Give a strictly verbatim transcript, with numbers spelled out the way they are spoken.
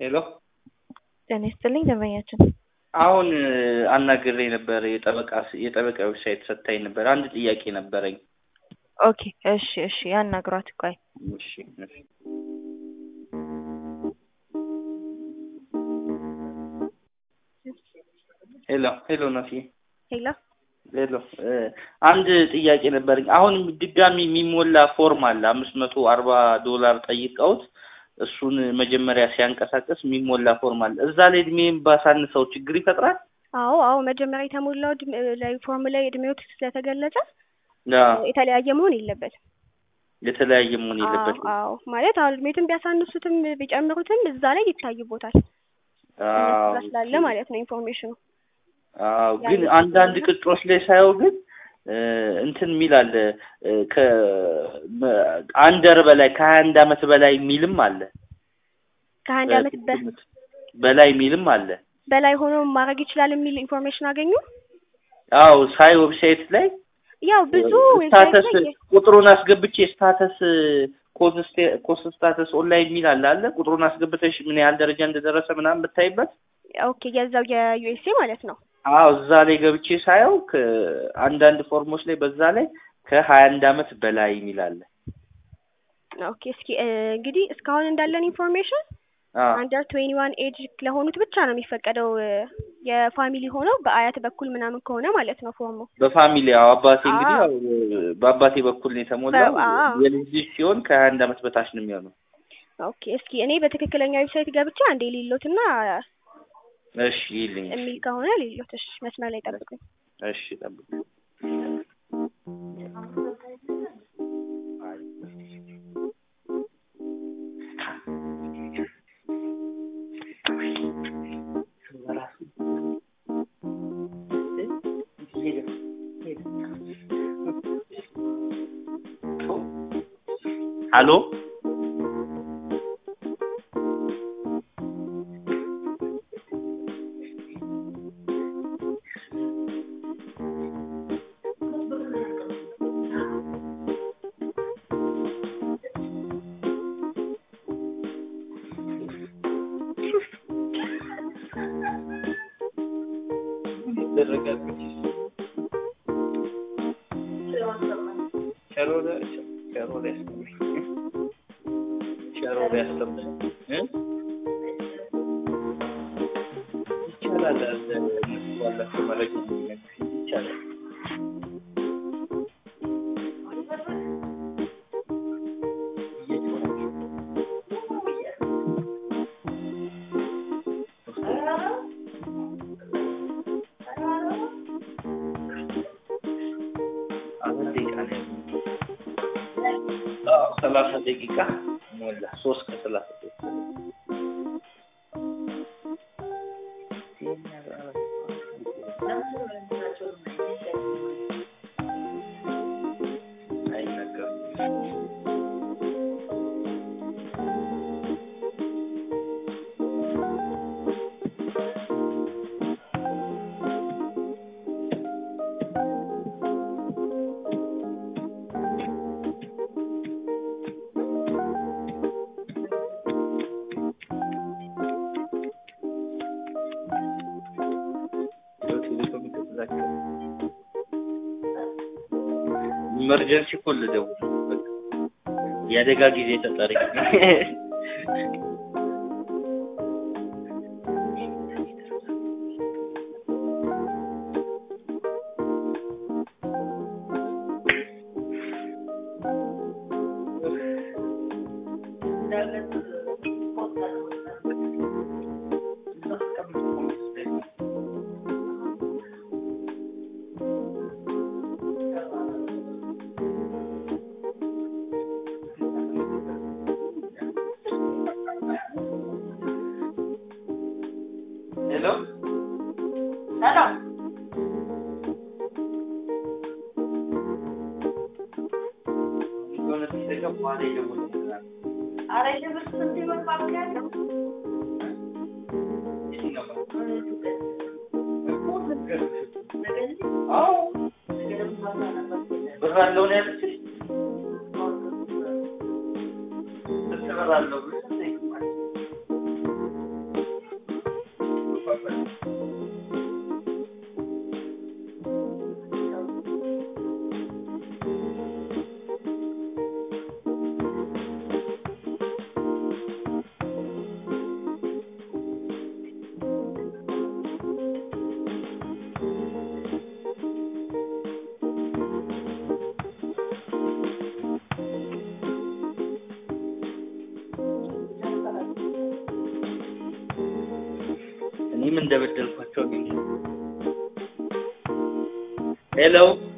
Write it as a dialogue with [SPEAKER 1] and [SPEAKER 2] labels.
[SPEAKER 1] ሄሎ
[SPEAKER 2] ጤና ይስጥልኝ ደንበኛችን።
[SPEAKER 1] አሁን አናግሬ ነበር የጠበቃ የጠበቃ ዌብሳይት ሰጥታኝ ነበር። አንድ ጥያቄ ነበረኝ።
[SPEAKER 2] ኦኬ እሺ እሺ ያናግሯት ቆይ።
[SPEAKER 1] እሺ እሺ ሄሎ ሄሎ ናፊ
[SPEAKER 2] ሄሎ
[SPEAKER 1] ሄሎ አንድ ጥያቄ ነበረኝ። አሁን ድጋሚ የሚሞላ ፎርም አለ አምስት መቶ አርባ ዶላር ጠይቀውት እሱን መጀመሪያ ሲያንቀሳቀስ የሚሞላ ፎርም አለ። እዛ ላይ እድሜን ባሳንሰው ችግር ይፈጥራል?
[SPEAKER 3] አዎ አዎ መጀመሪያ የተሞላው ላይ ፎርም ላይ እድሜው ስለተገለጸ
[SPEAKER 1] ያ
[SPEAKER 3] የተለያየ መሆን የለበትም።
[SPEAKER 1] የተለያየ መሆን የለበትም።
[SPEAKER 3] አዎ ማለት አሁን እድሜቱን ቢያሳንሱትም ቢጨምሩትም እዛ ላይ ይታይቦታል።
[SPEAKER 1] አዎ
[SPEAKER 3] ስላለ ማለት ነው ኢንፎርሜሽኑ።
[SPEAKER 1] አዎ ግን አንዳንድ ቅጥሮች ላይ ሳይው ግን እንትን ሚል አለ ከአንደር በላይ ከአንድ አመት በላይ ሚልም አለ።
[SPEAKER 3] ከአንድ አመት
[SPEAKER 1] በላይ ሚልም አለ።
[SPEAKER 3] በላይ ሆኖ ማድረግ ይችላል የሚል ኢንፎርሜሽን አገኙ?
[SPEAKER 1] አዎ ሳይ ዌብሳይት ላይ
[SPEAKER 3] ያው ብዙ
[SPEAKER 1] ስታተስ ቁጥሩን አስገብቼ ስታተስ ኮስ ስታተስ ኦንላይን ሚል አለ አለ ቁጥሩን አስገብተሽ ምን ያህል ደረጃ እንደደረሰ ምናምን ብታይበት።
[SPEAKER 3] ኦኬ የዛው የዩኤስኤ ማለት ነው።
[SPEAKER 1] አዎ እዛ ላይ ገብቼ ሳየው ከአንዳንድ ፎርሞች ላይ በዛ ላይ ከሀያ አንድ አመት በላይ ሚል አለ።
[SPEAKER 3] ኦኬ እስኪ እንግዲህ እስካሁን እንዳለን ኢንፎርሜሽን አንደር ሃያ አንድ ኤጅ ለሆኑት ብቻ ነው የሚፈቀደው የፋሚሊ ሆነው በአያት በኩል ምናምን ከሆነ ማለት ነው ፎርሙ።
[SPEAKER 1] በፋሚሊ አዎ አባቴ እንግዲህ ያው በአባቴ በኩል ነው የተሞላው። የልጅ ሲሆን ከሀያ አንድ አመት በታች ነው የሚሆነው።
[SPEAKER 3] ኦኬ እስኪ እኔ በትክክለኛ ዌብሳይት ገብቼ አንዴ ሊሎትና
[SPEAKER 1] እሺ ይልኝ
[SPEAKER 3] የሚል ከሆነ ሊሎት እሺ መስመር ላይ ጠብቁኝ።
[SPEAKER 1] እሺ ጠብቁኝ። ሄሎ ሰላሳ ደቂቃ ሞላ ሶስት ከሰላሳ ደቂቃ ኢመርጀንሲ ኮል ደውል ያደጋ ጊዜ ተጠሪ Hello? Hello? Gonna take up one day to are I ever something about that? Oh, beraldo na ito. Beraldo. እኔም እንደበደልኳቸው ነው። ሄሎ